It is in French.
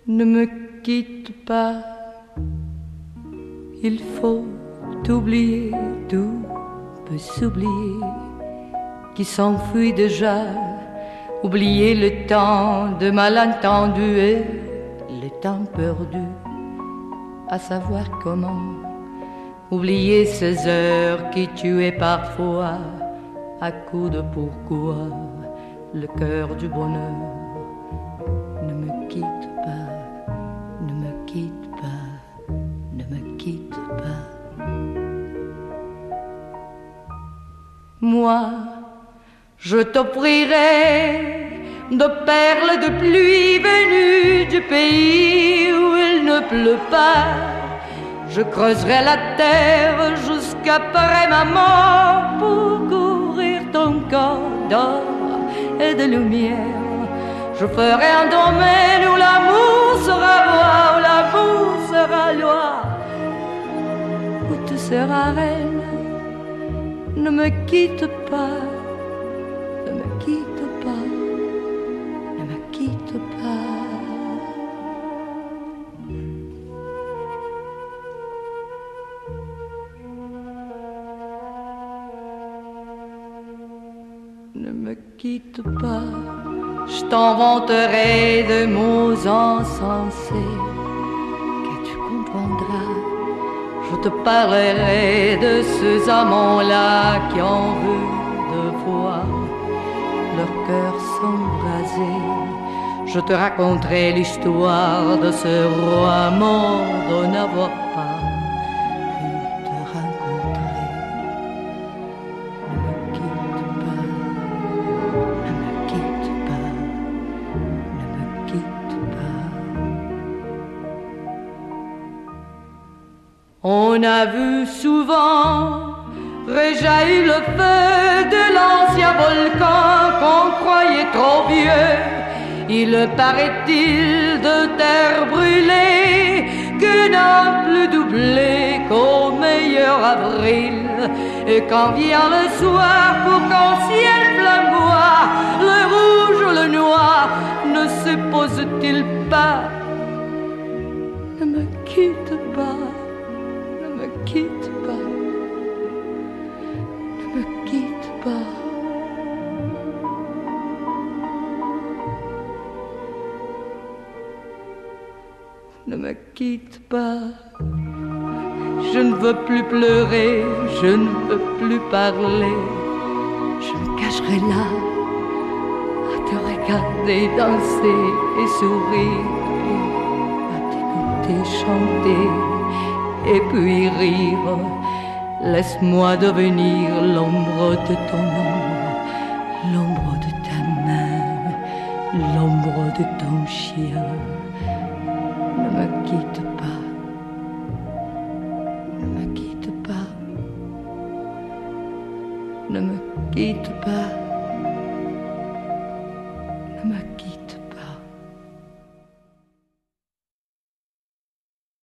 Ne me quitte pas, il faut oublier, tout peut s'oublier, qui s'enfuit déjà, oublier le temps de malentendu et le temps perdu, à savoir comment oublier ces heures qui tuaient parfois à coups de pourquoi le cœur du bonheur. Ne me quitte pas, ne me quitte pas, ne me quitte pas. Moi, je t'offrirai de perles de pluie venues du pays où il ne pleut pas. Je creuserai la terre jusqu'après ma mort pour couvrir ton corps d'or et de lumière. Je ferai un domaine où l'amour sera roi, où l'amour sera loi, où tu seras reine. Ne me quitte pas, ne me quitte pas, ne me quitte pas. Ne me quitte pas, je t'inventerai de mots insensés que tu comprendras. Je te parlerai de ces amants-là qui ont vu deux fois leur cœur s'embraser. Je te raconterai l'histoire de ce roi mort de n'avoir pas pu te rencontrer. Ne me quitte pas, ne me quitte pas, ne me quitte pas. On a vu souvent réjaillir le feu de l'ancien volcan qu'on croyait trop vieux. Il paraît-il de terre brûlée que n'a plus doublé qu'au meilleur avril. Et quand vient le soir pour qu'en ciel flamboie le rouge ou le noir, ne se pose-t-il pas? Ne me quitte pas, ne me quitte pas, ne me quitte pas. Ne me quitte pas, je ne veux plus pleurer, je ne veux plus parler. Je me cacherai là, à te regarder danser et sourire, à t'écouter chanter et puis rire. Laisse-moi devenir l'ombre de ton ombre, l'ombre de ta main, l'ombre de ton chien. Ne me quitte pas, ne me quitte pas, ne me quitte pas.